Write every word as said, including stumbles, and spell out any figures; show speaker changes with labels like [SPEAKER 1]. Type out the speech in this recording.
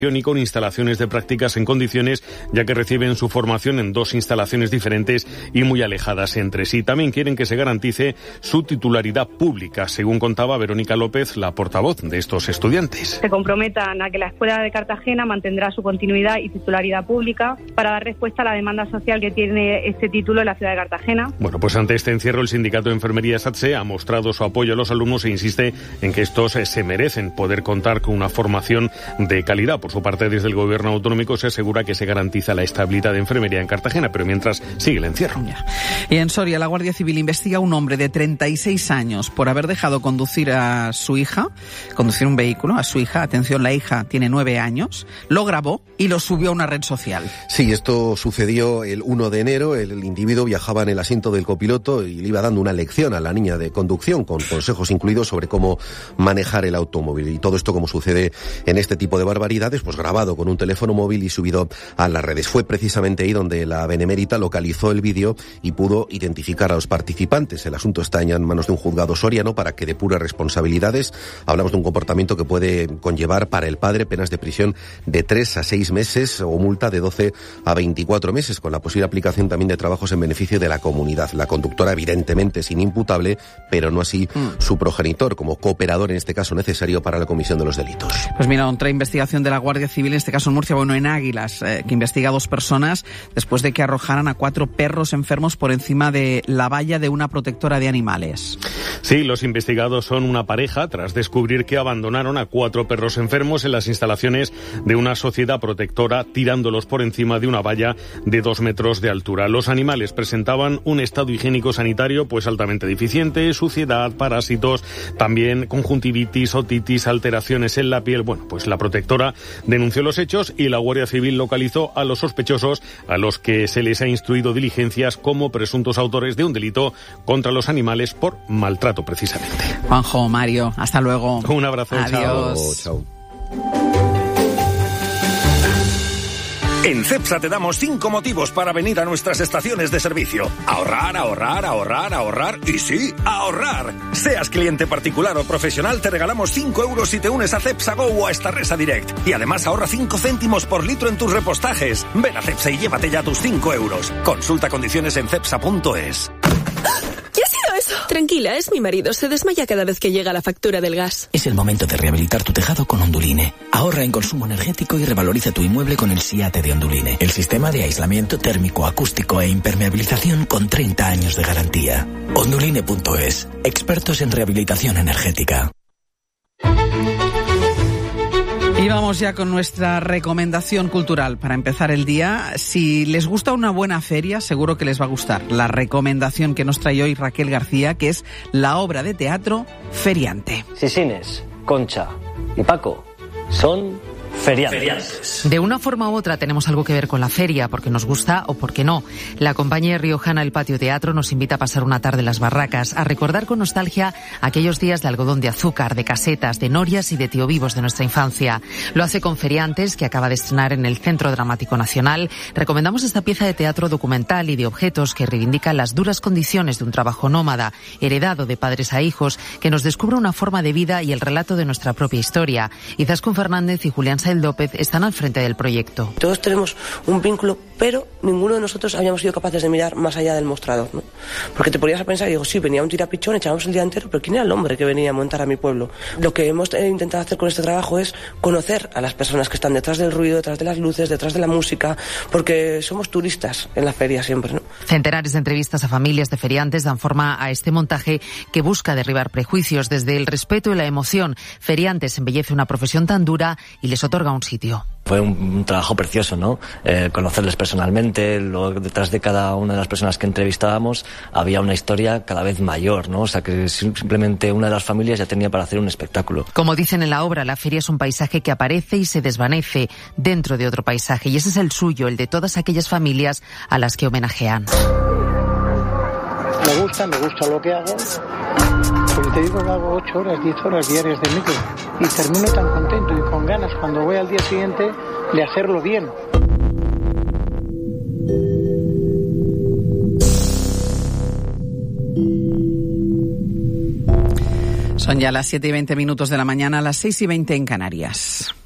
[SPEAKER 1] y con instalaciones de prácticas en condiciones, ya que reciben su formación en dos instalaciones diferentes y muy alejadas entre sí. También quieren que se garantice su titularidad pública, según contaba Verónica López, la portavoz de estos estudiantes.
[SPEAKER 2] Se comprometan a que la Escuela de Cartagena mantendrá su continuidad y titularidad pública para dar respuesta a la demanda social que tiene este título en la ciudad de Cartagena.
[SPEAKER 1] Bueno, pues ante este encierro, el sindicato de enfermería SATSE ha mostrado su apoyo a los alumnos e insiste en que estos se merecen poder contar con una formación de calidad. Por su parte, desde el gobierno autonómico se asegura que se garantiza la estabilidad de enfermería en Cartagena, pero mientras sigue el encierro.
[SPEAKER 3] Ya. Y en Soria, la Guardia Civil investiga a un hombre de treinta y seis años por haber dejado conducir a su hija, conducir un vehículo a su hija. Atención, la hija tiene nueve años, lo grabó y lo subió a una red social.
[SPEAKER 4] Sí, esto sucedió el uno de enero. El individuo viajaba en el asiento del copiloto y le iba dando una lección a la niña de conducción, con consejos incluidos sobre cómo manejar el automóvil. Y todo esto, como sucede en este tipo de barbaridades, pues grabado con un teléfono móvil y subido a las redes. Fue precisamente ahí donde la Benemérita localizó el vídeo y pudo identificar a los participantes. El asunto está ya en manos de un juzgado soriano para que depure responsabilidades. Hablamos de un comportamiento que puede conllevar para el padre penas de prisión de tres a seis meses o multa de doce a veinticuatro meses, con la posible aplicación también de trabajos en beneficio de la comunidad. La conductora evidentemente es inimputable, pero no así mm. su progenitor, como cooperador en este caso necesario para la comisión de los delitos.
[SPEAKER 3] Pues mira, otra investigación de la Guardia Civil, en este caso en Murcia, bueno, en Águilas, eh, que investiga a dos personas después de que arrojaran a cuatro perros enfermos por encima de la valla de una protectora de animales.
[SPEAKER 1] Sí, los investigados son una pareja tras descubrir que abandonaron a cuatro perros enfermos en las instalaciones de una sociedad protectora, tirándolos por encima de una valla de dos metros de altura. Los animales presentaban un estado higiénico sanitario pues altamente deficiente, suciedad, parásitos, también conjuntivitis, otitis, alteraciones en la piel. Bueno, pues la protectora denunció los hechos y la Guardia Civil localizó a los sospechosos, a los que se les ha instruido diligencias como presuntos autores de un delito contra los animales por maltrato, precisamente.
[SPEAKER 3] Juanjo, Mario, hasta luego.
[SPEAKER 1] Un abrazo.
[SPEAKER 3] Adiós.
[SPEAKER 1] Chao. Chao.
[SPEAKER 5] En Cepsa te damos cinco motivos para venir a nuestras estaciones de servicio. Ahorrar, ahorrar, ahorrar, ahorrar y sí, ahorrar. Seas cliente particular o profesional, te regalamos cinco euros si te unes a Cepsa Go o a Starresa Direct. Y además ahorra cinco céntimos por litro en tus repostajes. Ven a Cepsa y llévate ya tus cinco euros. Consulta condiciones en cepsa punto es.
[SPEAKER 6] ¿Qué ha sido eso? Tranquila, es mi marido. Se desmaya cada vez que llega la factura del gas.
[SPEAKER 7] Es el momento de rehabilitar tu tejado con Onduline. Ahorra en consumo energético y revaloriza tu inmueble con el SIATE de Onduline. El sistema de aislamiento térmico, acústico e impermeabilización con treinta años de garantía. Onduline punto es. Expertos en rehabilitación energética.
[SPEAKER 3] Y vamos ya con nuestra recomendación cultural para empezar el día. Si les gusta una buena feria, seguro que les va a gustar la recomendación que nos trae hoy Raquel García, que es la obra de teatro Feriante.
[SPEAKER 8] Sisines, Concha y Paco son feriantes.
[SPEAKER 9] De una forma u otra tenemos algo que ver con la feria, porque nos gusta o porque no. La compañía riojana El Patio Teatro nos invita a pasar una tarde en las barracas, a recordar con nostalgia aquellos días de algodón de azúcar, de casetas, de norias y de tío vivos de nuestra infancia. Lo hace con Feriantes, que acaba de estrenar en el Centro Dramático Nacional. Recomendamos esta pieza de teatro documental y de objetos que reivindica las duras condiciones de un trabajo nómada, heredado de padres a hijos, que nos descubre una forma de vida y el relato de nuestra propia historia. Izaskun Fernández y Julián Saez López están al frente del proyecto.
[SPEAKER 10] Todos tenemos un vínculo, pero ninguno de nosotros habíamos sido capaces de mirar más allá del mostrador, ¿no? Porque te ponías a pensar y digo, sí, venía un tirapichón, echábamos el día entero, pero ¿quién era el hombre que venía a montar a mi pueblo? Lo que hemos intentado hacer con este trabajo es conocer a las personas que están detrás del ruido, detrás de las luces, detrás de la música, porque somos turistas en la feria siempre, ¿no?
[SPEAKER 9] Centenares de entrevistas a familias de feriantes dan forma a este montaje que busca derribar prejuicios desde el respeto y la emoción. Feriantes embellece una profesión tan dura y les otorga un sitio.
[SPEAKER 8] Fue un, un trabajo precioso, ¿no? Eh, conocerles personalmente, luego detrás de cada una de las personas que entrevistábamos había una historia cada vez mayor, ¿no? O sea que simplemente una de las familias ya tenía para hacer un espectáculo.
[SPEAKER 9] Como dicen en la obra, la feria es un paisaje que aparece y se desvanece dentro de otro paisaje, y ese es el suyo, el de todas aquellas familias a las que homenajean.
[SPEAKER 11] Me gusta, me gusta lo que hago, porque te digo que hago ocho horas, diez horas diarias de micro y termino tan contento y con ganas cuando voy al día siguiente de hacerlo bien.
[SPEAKER 3] Son ya las siete y veinte minutos de la mañana, las seis y veinte en Canarias.